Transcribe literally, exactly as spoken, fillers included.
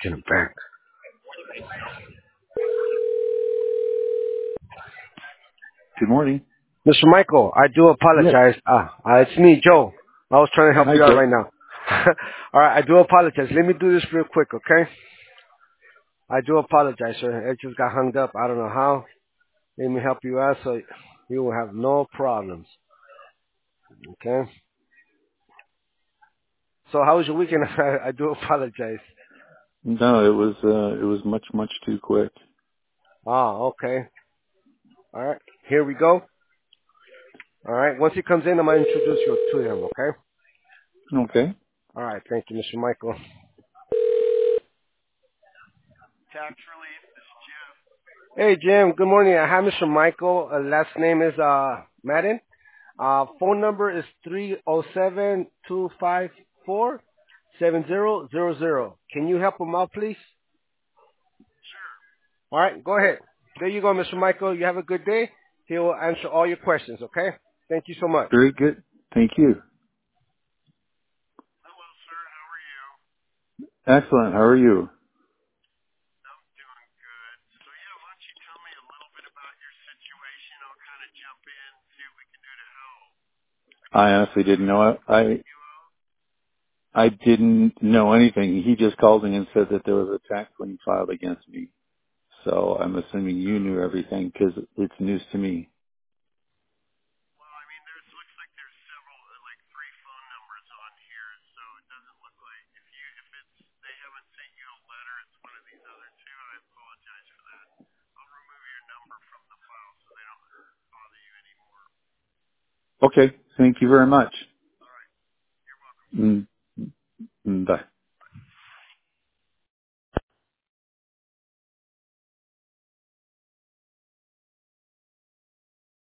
Get him back. Good morning. Mister Michael, I do Yes. apologize. Ah, uh, it's me, Joe. I was trying to help Hi, you out Joe. right now. All right, I do apologize. Let me do this real quick, okay? I do apologize, sir. It just got hung up. I don't know how. Let me help you out so you will have no problems, okay? So how was your weekend? I, I do apologize. No, it was uh, it was much much too quick. Ah, okay. All right, here we go. All right, once he comes in, I'm going to introduce you to him, okay? Okay. All right, thank you, Mister Michael. Hey, Jim, good morning. I have Mister Michael. Uh, last name is uh, Madden. Uh, phone number is three oh seven, two five four, seven zero zero zero. Can you help him out, please? All right, go ahead. There you go, Mister Michael. You have a good day. He will answer all your questions, okay? Thank you so much. Very good. Thank you. Excellent. How are you? I honestly didn't know. I I didn't know anything. He just called me and said that there was a tax lien filed against me. So I'm assuming you knew everything because it's news to me. Okay. Thank you very much. Mm, mm, bye.